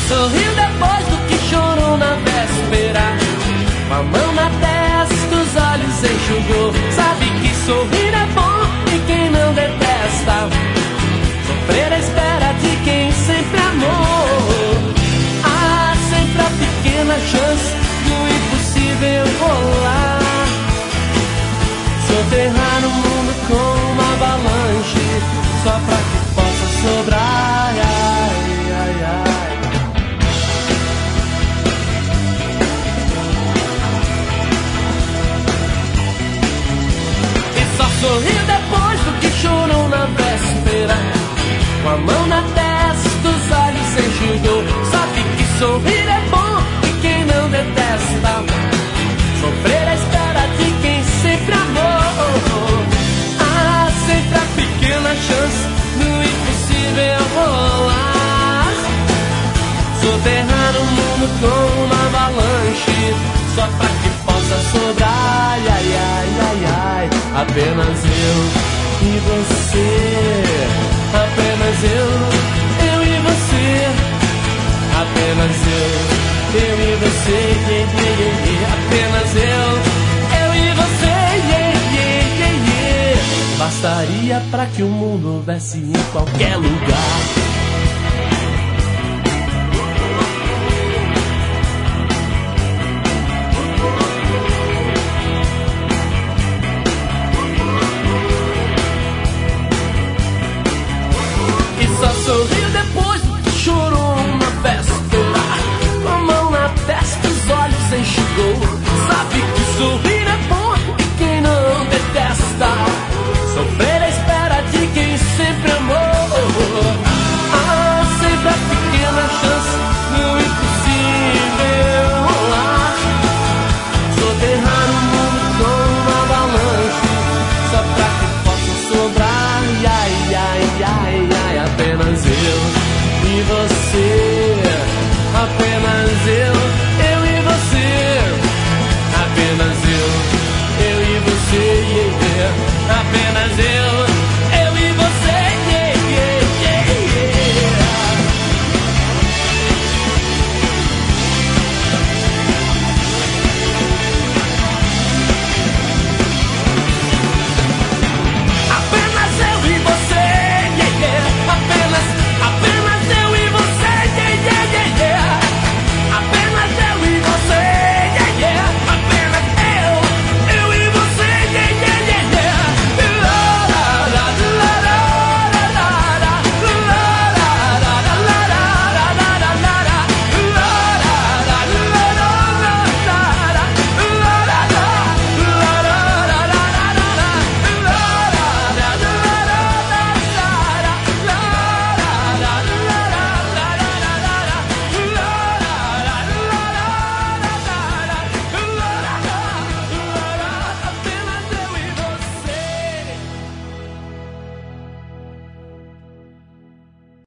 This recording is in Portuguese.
sorriu depois do que chorou na véspera. Com a mão na testa, os olhos enxugou. Sabe que sorrir é bom e quem não detesta sofrer à espera de quem sempre amou. Há sempre a pequena chance do impossível rolar. Soterrar o mundo com uma avalanche só pra que possa sobrar. Ai, ai, ai. Sorriu depois do que chorou na véspera. Com a mão na testa, os olhos enxugou. Sabe que sorrir é bom e quem não detesta sofrer à espera de quem sempre amou. Há sempre a pequena chance do impossível rolar. Soterrar o mundo com uma avalanche só pra que possa sobrar. Ai, ai, ai, ai. Apenas eu e você. Apenas eu e você. Apenas eu e você. Apenas eu e você. Bastaria pra que o mundo houvesse em qualquer lugar. Sorriu depois do que chorou na véspera. Com a mão na testa, os olhos enxugou. Sabe que sorrir é bom e quem não detesta sofrer à espera de quem sempre amou. Há sempre a pequena chance do impossível rolar. Soterrar o mundo com uma avalanche só pra que possa sobrar. Ai, ai, ai, ai. Apenas eu e você.